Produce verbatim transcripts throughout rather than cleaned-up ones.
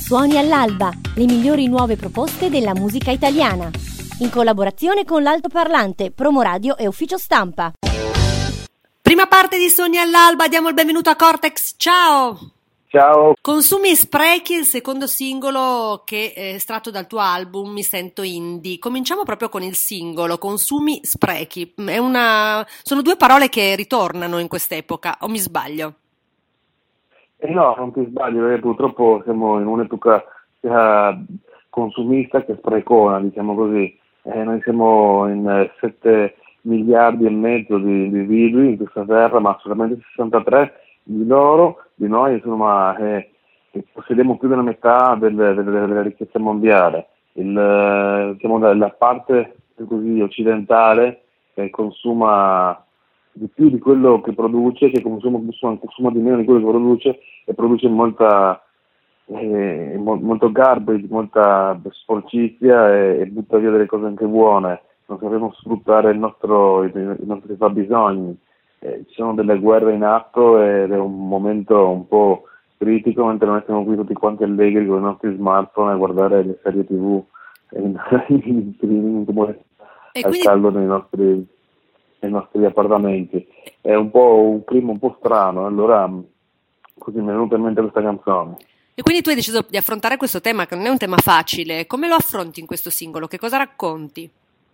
Suoni all'alba, le migliori nuove proposte della musica italiana. In collaborazione con l'Altoparlante, Promoradio e Ufficio Stampa. Prima parte di Suoni all'alba, diamo il benvenuto a Cortex. Ciao! Ciao! Consumi e sprechi, il secondo singolo che è estratto dal tuo album Mi sento indie. Cominciamo proprio con il singolo, consumi, sprechi. È una... Sono due parole che ritornano in quest'epoca, o mi sbaglio? Eh no, non ti sbaglio, perché purtroppo siamo in un'epoca sia consumista che sprecona, diciamo così. Eh, noi siamo in sette miliardi e mezzo di individui in questa terra, ma solamente sessantatré di loro, di noi, insomma, eh, possediamo più della metà delle, delle, della ricchezza mondiale. Il, diciamo, la, la parte così occidentale che consuma di più di quello che produce, che consuma, consuma, consuma di meno di quello che produce e produce molta eh, mo, molto garbage, molta sporcizia e, e butta via delle cose anche buone. Non sappiamo sfruttare il nostro, i, i nostri fabbisogni. Eh, ci sono delle guerre in atto ed è un momento un po' critico, mentre noi siamo qui tutti quanti allegri con i nostri smartphone a guardare le serie tv in, in streaming come al quindi... caldo nei nostri nei nostri appartamenti. È un po' un clima un po' strano, allora così mi è venuta in mente questa canzone. E quindi tu hai deciso di affrontare questo tema, che non è un tema facile. Come lo affronti in questo singolo? Che cosa racconti?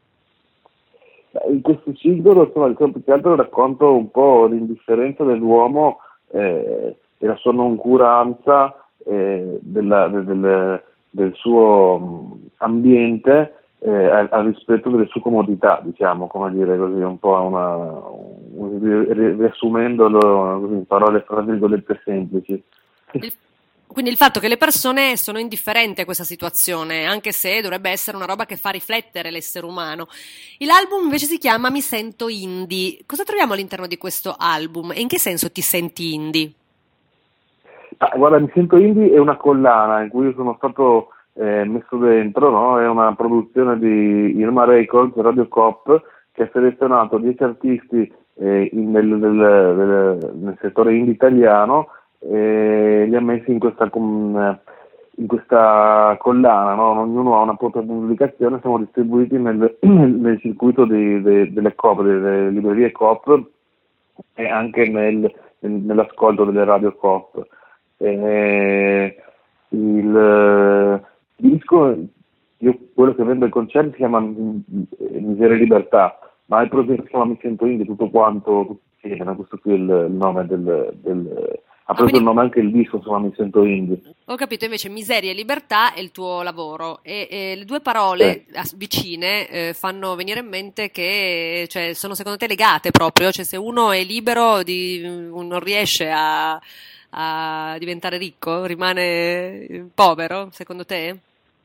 In questo singolo, insomma, più che altro racconto un po' l'indifferenza dell'uomo eh, e la sua noncuranza eh, della, del, del, del suo ambiente Eh, al, al rispetto delle sue comodità, diciamo, come dire così, un po' una, un, riassumendolo così, in parole fra virgolette semplici. Il, quindi il fatto che le persone sono indifferenti a questa situazione, anche se dovrebbe essere una roba che fa riflettere l'essere umano. L'album invece si chiama Mi sento indie. Cosa troviamo all'interno di questo album e in che senso ti senti indie? Ah, guarda, Mi sento indie è una collana in cui io sono stato Eh, messo dentro, no? È una produzione di Irma Records, Radio Coop, che ha selezionato dieci artisti eh, in, nel, nel, nel, nel settore indie italiano e li ha messi in questa, in questa collana, no? Ognuno ha una propria pubblicazione, siamo distribuiti nel, nel circuito di, de, delle Coop, delle librerie Coop e anche nel, nel, nell'ascolto delle Radio Coop. Eh, il disco, io quello che vendo ai concerti si chiama Miseria e Libertà, ma il progetto si chiama Mi sento indie, tutto quanto, tutto insieme, questo qui è il, il nome del, del ha preso ah, quindi... il nome anche il disco, insomma, Mi sento indie. Ho capito, invece Miseria e Libertà è il tuo lavoro e, e le due parole sì. vicine eh, fanno venire in mente che cioè, sono secondo te legate proprio, cioè se uno è libero di, non riesce a a diventare ricco, rimane povero, secondo te?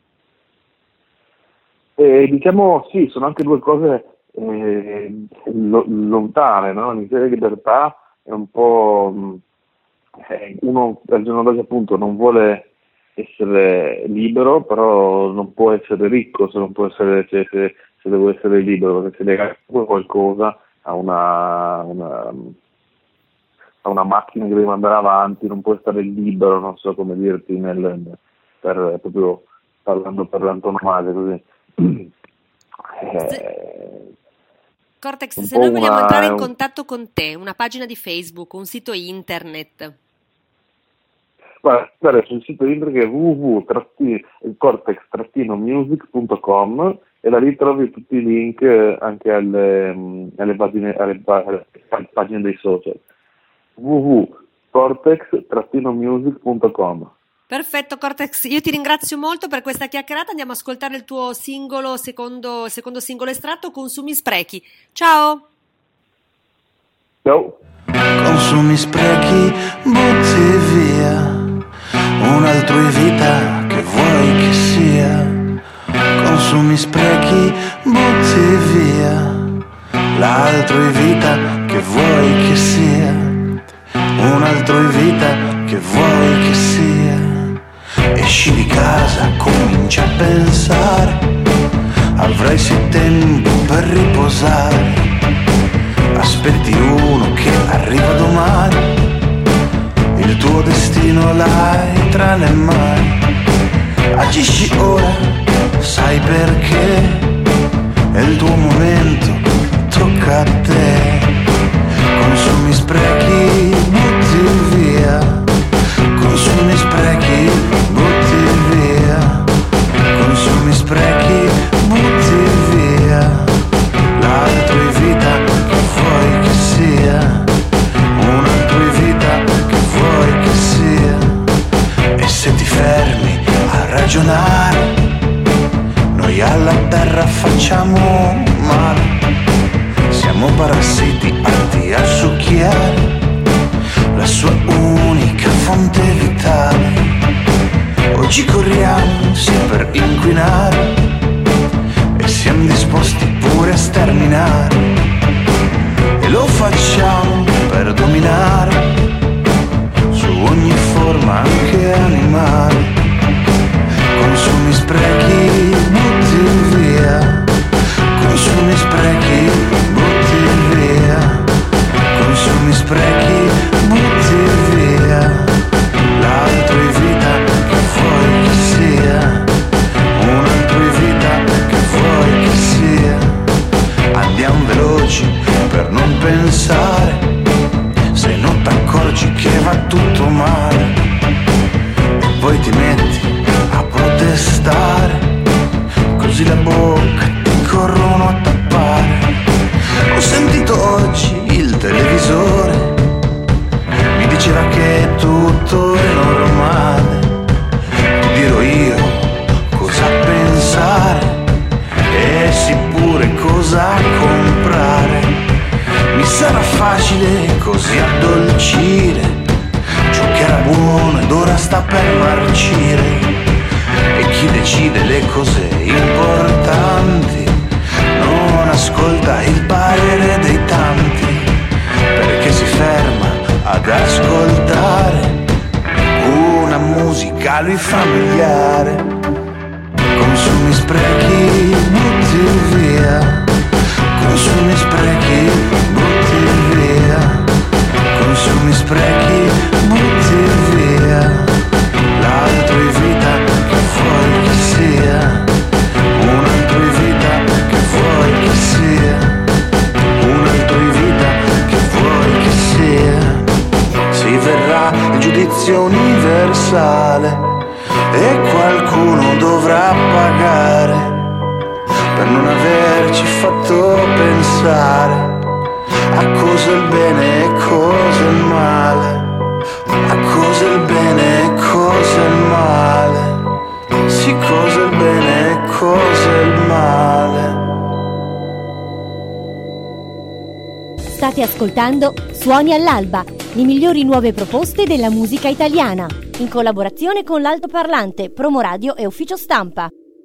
Eh, diciamo sì, sono anche due cose eh, lo, lontane, no? Miseria e libertà è un po' eh, uno al giorno d'oggi appunto non vuole essere libero, però non può essere ricco se non può essere, cioè, se, se devo essere libero, perché se lega qualcosa a una, una a una macchina che deve andare avanti, non puoi stare libero, non so come dirti, nel, per, proprio parlando per l'antonomasia così. Eh, Cortex, se noi vogliamo una, entrare in contatto con te, una pagina di Facebook, un sito internet. Guarda, guarda sul sito internet che è w w w punto cortex music punto com e da lì trovi tutti i link anche alle, alle, pagine, alle, alle pagine dei social. w w w punto cortex music punto com. Perfetto Cortex, io ti ringrazio molto per questa chiacchierata, andiamo a ascoltare il tuo singolo, secondo, secondo singolo estratto, Consumi sprechi. Ciao! Ciao! Consumi sprechi, butti via un altro in vita che vuoi che sia. Consumi sprechi, butti via l'altro in vita che vuoi che sia. Un altro in vita che vuoi che sia. Esci di casa, cominci a pensare, avrai sì tempo per riposare. Aspetti uno che arriva domani, il tuo destino l'hai tra le mani. Agisci ora, sai perché? È il tuo momento, tocca a te. Consumi, sprechi, butti via. Consumi, sprechi, butti via. Consumi, sprechi, butti via. L'altro è vita che vuoi che sia. Un altro è vita che vuoi che sia. E se ti fermi a ragionare, noi alla terra facciamo male. Siamo parassiti atti a succhiare la sua unica fonte vitale. Oggi corriamo sì per inquinare e siamo disposti pure a sterminare. E lo facciamo per dominare su ogni forma anche animale. Consumi, sprechi, butti via. Consumi, sprechi, butti via. Consumi, sprechi, butti via. L'altro è vita che vuoi che sia. Un altro è vita che vuoi che sia. Andiamo veloci per non pensare, se non t'accorgi che va tutto male. E poi ti metti a protestare, così la bocca ti corrono a tappare. Ho sentito oggi il televisore, mi diceva che tutto è normale. Ti dirò io cosa pensare e sì pure cosa comprare. Mi sarà facile così addolcire ciò che era buono ed ora sta per marcire. E chi decide le cose importanti non ascolta il parere dei tanti, perché si ferma ad ascoltare una musica a lui familiare. Consumi, sprechi, butti via. Consumi, sprechi, butti via. Consumi, sprechi, butti via. L'altro è vita che vuoi che sia. Un altro è vita che vuoi che sia. Un altro è vita che vuoi che sia. Si verrà il giudizio universale e qualcuno dovrà pagare per non averci fatto pensare a cosa è il bene e cosa è il male. A cosa è il bene e cosa è il male. Sì, cosa è il bene e cosa è il male. State ascoltando Suoni all'alba, le migliori nuove proposte della musica italiana, in collaborazione con l'Altoparlante, Promoradio e Ufficio Stampa.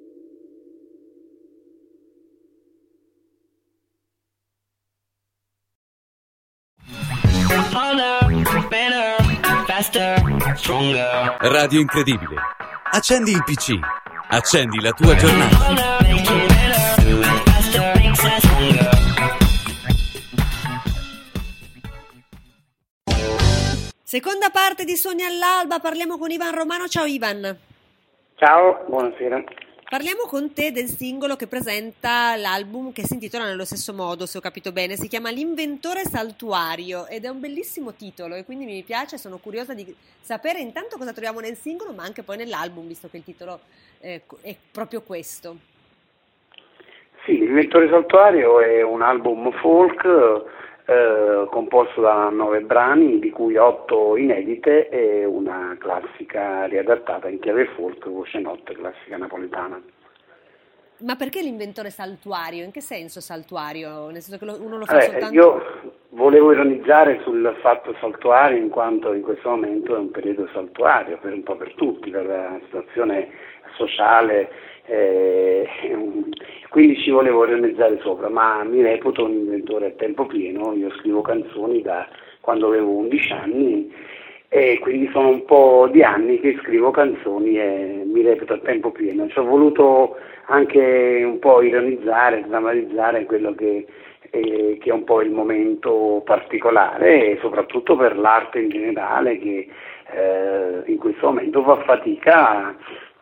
Radio Incredibile. Accendi il P C. Accendi la tua giornata. Seconda parte di Suoni all'alba, parliamo con Ivan Romano. Ciao Ivan. Ciao, buonasera. Parliamo con te del singolo che presenta l'album che si intitola nello stesso modo, se ho capito bene, si chiama L'inventore saltuario ed è un bellissimo titolo e quindi mi piace, sono curiosa di sapere intanto cosa troviamo nel singolo ma anche poi nell'album, visto che il titolo eh, è proprio questo. Sì, L'inventore saltuario è un album folk eh, composto da nove brani, di cui otto inedite e una classica riadattata in chiave folk, voce notte, classica napoletana. Ma perché l'inventore saltuario? In che senso saltuario? Nel senso che lo, uno lo fa eh, soltanto... Io volevo ironizzare sul fatto saltuario, in quanto in questo momento è un periodo saltuario, per un po' per tutti, per la situazione sociale, eh, quindi ci volevo ironizzare sopra, ma mi reputo un inventore a tempo pieno. Io scrivo canzoni da quando avevo undici anni e quindi sono un po' di anni che scrivo canzoni e mi reputo a tempo pieno. Ci ho voluto anche un po' ironizzare, drammatizzare quello che, eh, che è un po' il momento particolare e soprattutto per l'arte in generale che eh, in questo momento fa fatica a,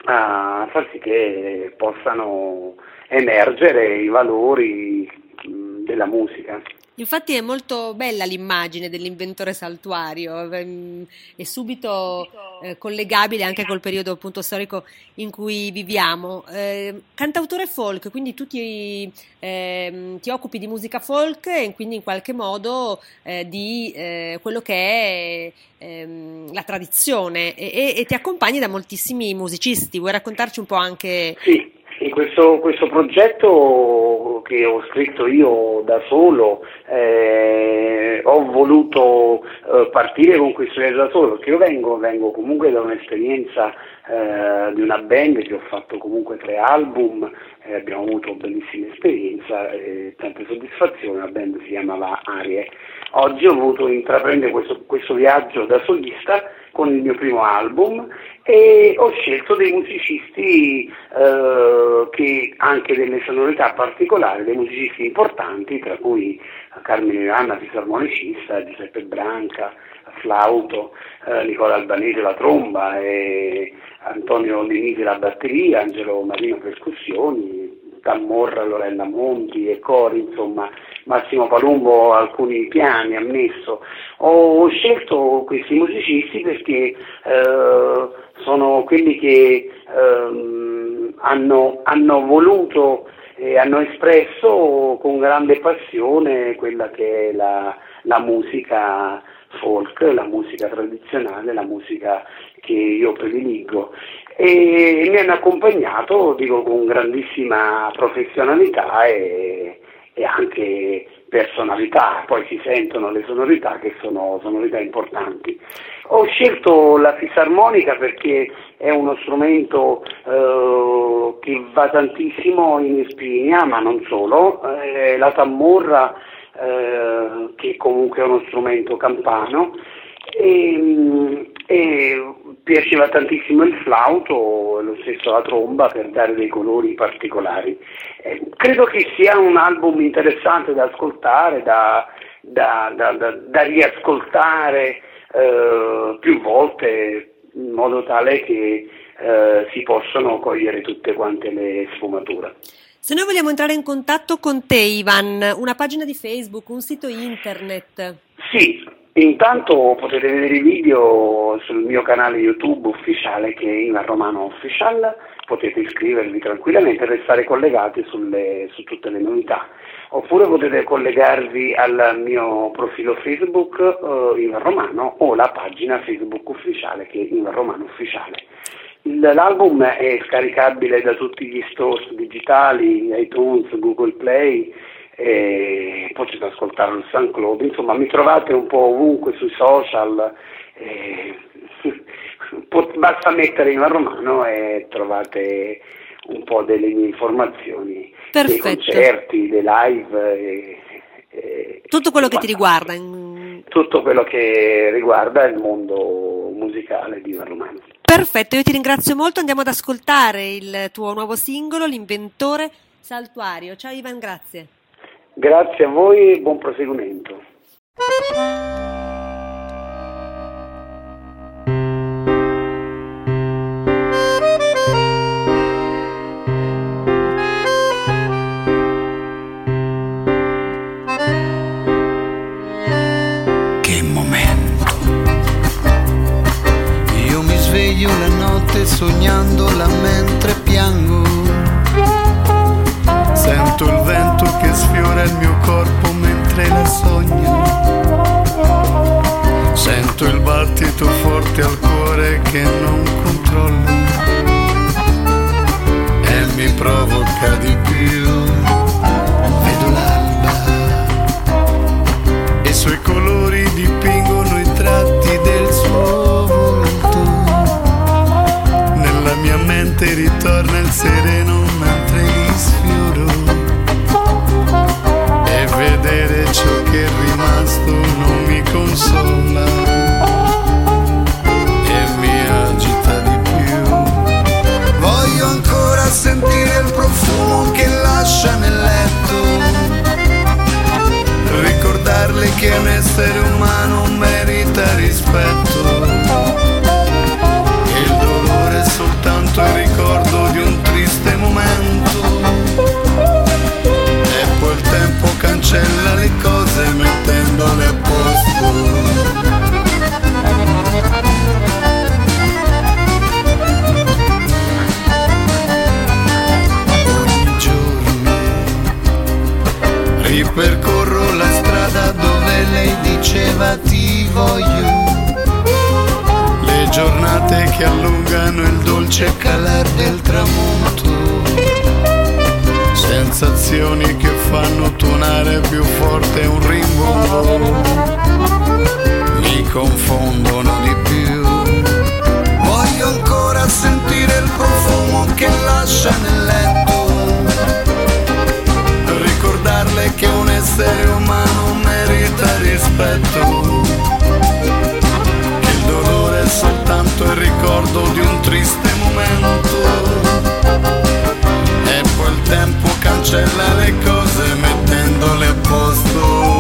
a far sì che possano emergere i valori mh, della musica. Infatti è molto bella l'immagine dell'inventore saltuario, ehm, è subito eh, collegabile anche col periodo appunto storico in cui viviamo. Eh, cantautore folk, quindi tu ti, eh, ti occupi di musica folk e quindi in qualche modo eh, di eh, quello che è ehm, la tradizione e, e ti accompagni da moltissimi musicisti. Vuoi raccontarci un po' anche... Sì. In questo, questo progetto che ho scritto io da solo, eh, ho voluto eh, partire con questo viaggio da solo, perché io vengo, vengo comunque da un'esperienza eh, di una band che ho fatto comunque tre album, eh, abbiamo avuto bellissima esperienza e tante soddisfazioni, la band si chiamava Arie. Oggi ho voluto intraprendere questo, questo viaggio da solista con il mio primo album e ho scelto dei musicisti eh, che anche delle sonorità particolari, dei musicisti importanti, tra cui Carmine Ioanna, fisarmonicista, Giuseppe Branca, flauto, eh, Nicola Albanese la tromba, e Antonio Denisi la batteria, Angelo Marino percussioni, Camorra, Lorella Monti e cori, insomma Massimo Palumbo alcuni piani ha messo. Ho scelto questi musicisti perché eh, sono quelli che eh, hanno, hanno voluto e hanno espresso con grande passione quella che è la, la musica folk, la musica tradizionale, la musica che io prediligo, e mi hanno accompagnato, dico, con grandissima professionalità e, e anche personalità, poi si sentono le sonorità che sono sonorità importanti. Ho scelto la fisarmonica perché è uno strumento eh, che va tantissimo in Irpinia, ma non solo, eh, la tamurra eh, che comunque è uno strumento campano, e, e piaceva tantissimo il flauto, lo stesso la tromba, per dare dei colori particolari. Eh, credo che sia un album interessante da ascoltare, da, da, da, da, da riascoltare eh, più volte, in modo tale che eh, si possono cogliere tutte quante le sfumature. Se noi vogliamo entrare in contatto con te, Ivan, una pagina di Facebook, un sito internet? Sì, intanto potete vedere i video sul mio canale YouTube ufficiale, che è Ivan Romano Official, potete iscrivervi tranquillamente e restare collegati sulle, su tutte le novità. Oppure potete collegarvi al mio profilo Facebook uh, Ivan Romano, o la pagina Facebook ufficiale che è Ivan Romano Ufficiale. L'album è scaricabile da tutti gli stores digitali, iTunes, Google Play, e potete ascoltarlo su SoundCloud, insomma mi trovate un po' ovunque sui social, e basta mettere Ivan Romano e trovate un po' delle mie informazioni. Perfetto. Dei concerti, dei live, e, e tutto quello che ti riguarda in... tutto quello che riguarda il mondo musicale di Ivan Romano. Perfetto, io ti ringrazio molto, andiamo ad ascoltare il tuo nuovo singolo, L'Inventore Saltuario. Ciao Ivan, grazie. Grazie a voi e buon proseguimento. Che momento! Io mi sveglio la notte sognandola mentre piango. Sento il vento che sfiora il mio corpo mentre la sogno. Sento il battito forte al cuore che non controllo e mi provoca di più. Vedo l'alba e i suoi colori dipingono i tratti del suo volto. Nella mia mente ritorna il sereno mentre li sfioro, e vedere ciò che è rimasto non mi consola e mi agita di più. Voglio ancora sentire il profumo che lascia nel letto, ricordarle che un essere umano merita rispetto, e il dolore è soltanto il ricordo diceva ti voglio. Le giornate che allungano il dolce calar del tramonto, sensazioni che fanno tuonare più forte un rimbombo, mi confondono di più. Voglio ancora sentire il profumo che lascia nel letto, ricordarle che un essere umano merita rispetto, che il dolore è soltanto il ricordo di un triste momento, e poi il tempo cancella le cose mettendole a posto.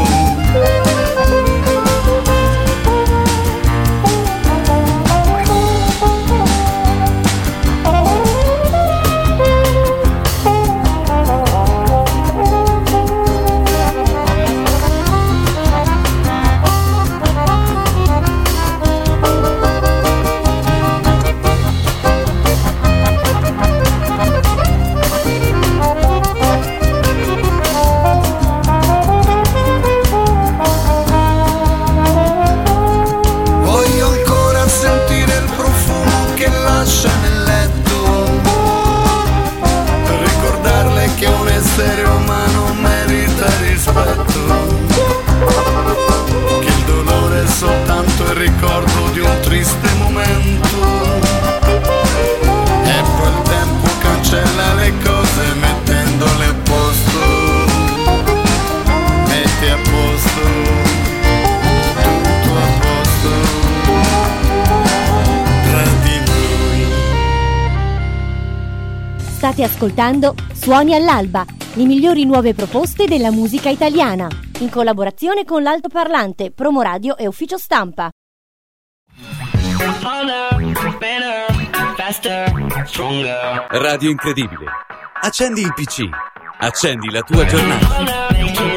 State ascoltando Suoni all'alba, le migliori nuove proposte della musica italiana, in collaborazione con l'altoparlante, Promoradio e Ufficio Stampa. Radio Incredibile. Accendi il P C. Accendi la tua giornata.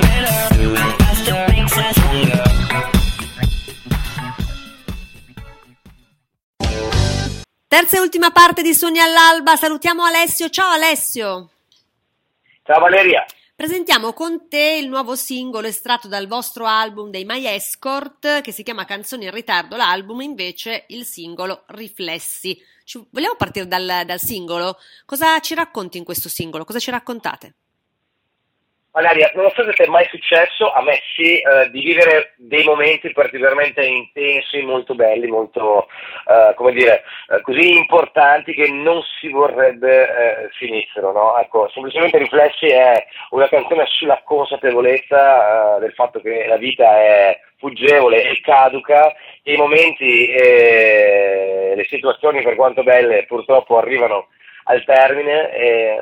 Terza e ultima parte di Suoni all'alba, salutiamo Alessio. Ciao Alessio. Ciao Valeria. Presentiamo con te il nuovo singolo estratto dal vostro album dei My Escort, che si chiama Canzoni in ritardo, l'album invece il singolo Riflessi. Ci, vogliamo partire dal, dal singolo? Cosa ci racconti in questo singolo? Cosa ci raccontate? Valeria, non so se ti è mai successo, a me sì, eh, di vivere dei momenti particolarmente intensi, molto belli, molto, eh, come dire, eh, così importanti che non si vorrebbe eh, finissero, no? Ecco, semplicemente Riflessi è una canzone sulla consapevolezza eh, del fatto che la vita è fuggevole e caduca, e i momenti e le situazioni, per quanto belle, purtroppo arrivano al termine, e,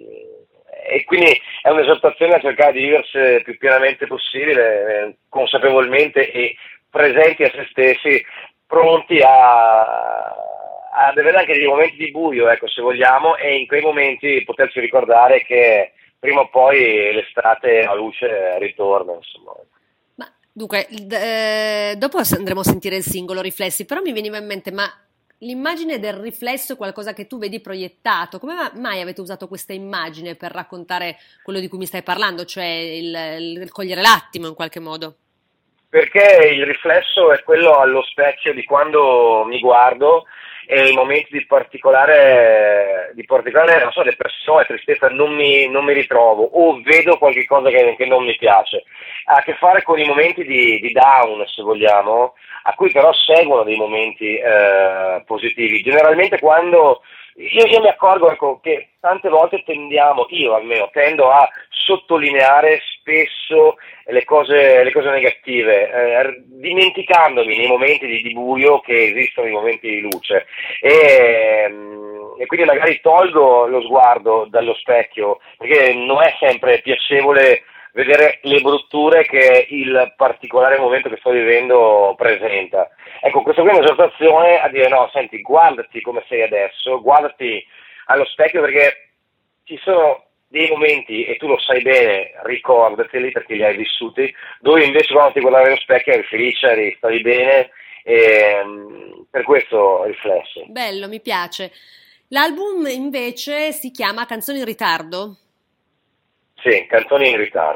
e quindi è un'esortazione a cercare di viversi più pienamente possibile, eh, consapevolmente e presenti a se stessi, pronti a, ad avere anche dei momenti di buio, ecco, se vogliamo, e in quei momenti poterci ricordare che prima o poi l'estate a luce ritorna, insomma. Ma dunque, eh, dopo andremo a sentire il singolo Riflessi, però mi veniva in mente, ma l'immagine del riflesso è qualcosa che tu vedi proiettato. Come mai avete usato questa immagine per raccontare quello di cui mi stai parlando, cioè il, il cogliere l'attimo in qualche modo? Perché il riflesso è quello allo specchio di quando mi guardo e in momenti di particolare, di particolare non so, depressione, tristezza, non mi, non mi ritrovo o vedo qualche cosa che, che non mi piace. Ha a che fare con i momenti di, di down, se vogliamo, a cui però seguono dei momenti eh, positivi. Generalmente quando io, io mi accorgo, ecco, che tante volte tendiamo, io almeno tendo a sottolineare spesso le cose, le cose negative, eh, dimenticandomi nei momenti di, di buio che esistono i momenti di luce, e, e quindi magari tolgo lo sguardo dallo specchio, perché non è sempre piacevole vedere le brutture che il particolare momento che sto vivendo presenta. Ecco, questa qui è un'esortazione a dire no, senti, guardati come sei adesso, guardati allo specchio, perché ci sono dei momenti, e tu lo sai bene, ricordateli perché li hai vissuti, dove invece quando ti guardavi allo specchio eri felice, eri, stavi bene, e per questo Riflessi. Bello, mi piace. L'album invece si chiama Canzoni in ritardo? Sì, Canzoni in ritardo.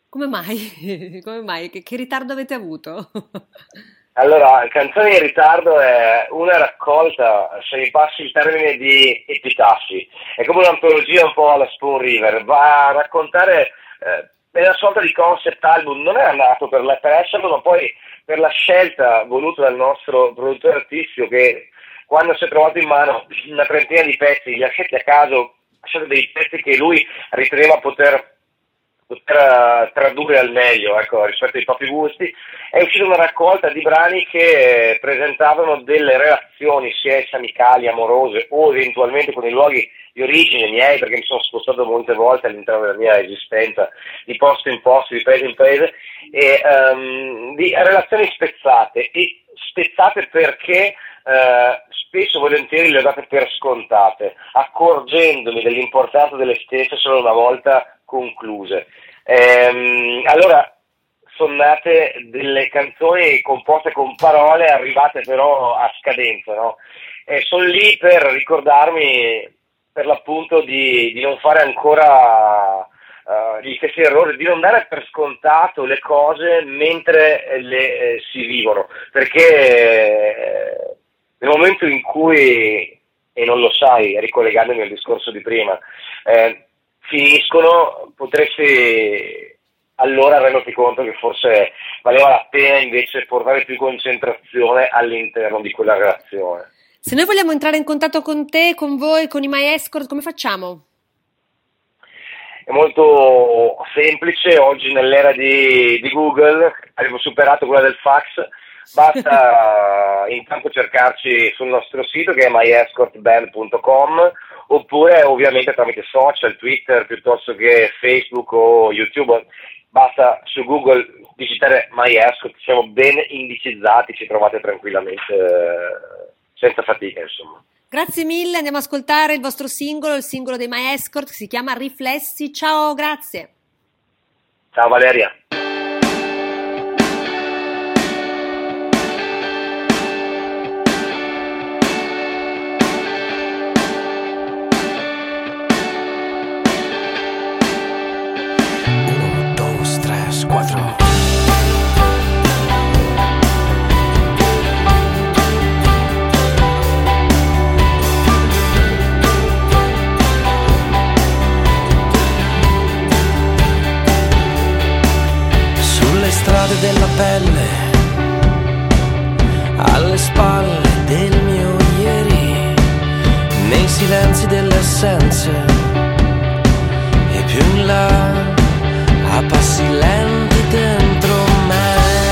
Come mai? Come mai? Che, che ritardo avete avuto? Allora, Canzoni in ritardo è una raccolta, se mi passi il termine, di epitafi. È come un'antologia un po' alla Spoon River, va a raccontare, eh, è una sorta di concept album, non era nato per, la, per esserlo, ma poi per la scelta voluta dal nostro produttore artistico, che quando si è trovato in mano una trentina di pezzi, li ha scelti a caso, ha scelto dei pezzi che lui riteneva poter poter tradurre al meglio, ecco, rispetto ai propri gusti. È uscita una raccolta di brani che presentavano delle relazioni sia esse amicali, amorose o eventualmente con i luoghi di origine miei, perché mi sono spostato molte volte all'interno della mia esistenza di posto in posto, di paese in paese, e um, di relazioni spezzate, e spezzate perché uh, spesso volentieri le ho date per scontate, accorgendomi dell'importanza delle stesse solo una volta concluse. Ehm, allora sono nate delle canzoni composte con parole arrivate però a scadenza, no? E sono lì per ricordarmi per l'appunto di, di non fare ancora uh, gli stessi errori, di non dare per scontato le cose mentre le eh, si vivono, perché eh, nel momento in cui, e non lo sai, ricollegandomi al discorso di prima, eh, finiscono, potresti allora renderti conto che forse valeva la pena invece portare più concentrazione all'interno di quella relazione. Se noi vogliamo entrare in contatto con te, con voi, con i My Escort, come facciamo? È molto semplice, oggi nell'era di, di Google abbiamo superato quella del fax, basta intanto cercarci sul nostro sito che è my escort band punto com, oppure ovviamente tramite social, Twitter piuttosto che Facebook o YouTube. Basta su Google digitare My Escort, siamo ben indicizzati, ci trovate tranquillamente, eh, senza fatica, insomma. Grazie mille, andiamo ad ascoltare il vostro singolo, il singolo dei My Escort, che si chiama Riflessi. Ciao, grazie. Ciao Valeria. Della pelle alle spalle del mio ieri, nei silenzi delle assenze e più in là a passi lenti dentro me.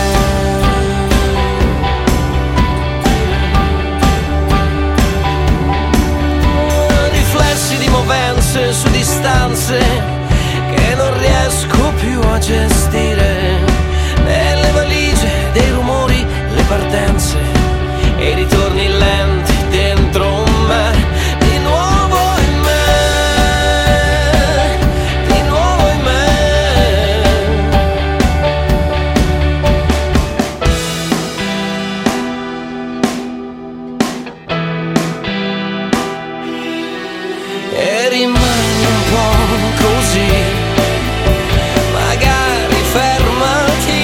Riflessi di movenze su distanze che non riesco più a gestire. Nelle valigie dei rumori, le partenze e i ritorni lenti dentro me, di nuovo in me, di nuovo in me. E rimani un po' così, magari fermati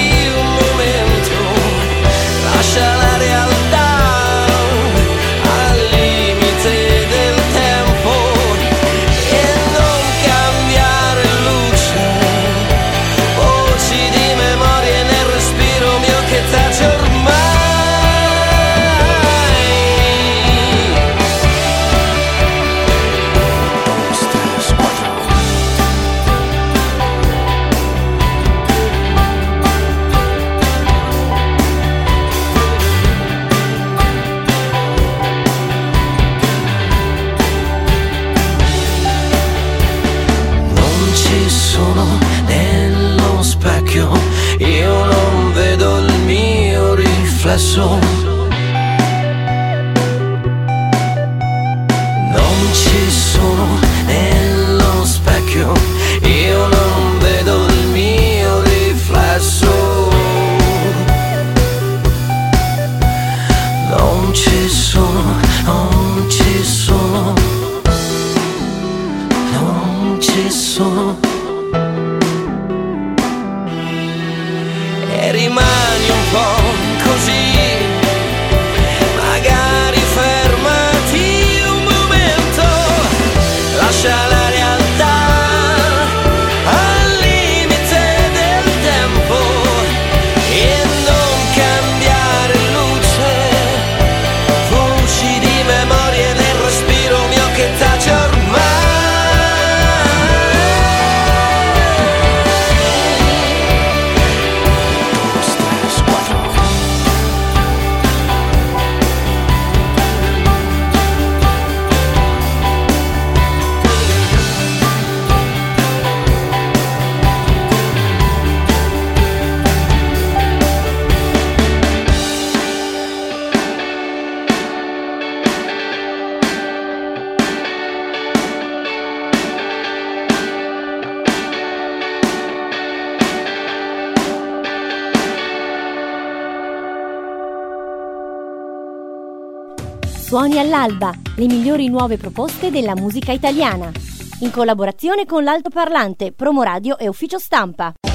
la realtà al limite del tempo e non cambiare luce, voci di memorie nel respiro mio che tace ormai. Io non vedo il mio riflesso, non ci sono nello specchio, io non vedo il mio riflesso, non ci sono, non ci sono, non ci sono. Suoni all'alba, le migliori nuove proposte della musica italiana. In collaborazione con l'altoparlante, Promo Radio e Ufficio Stampa.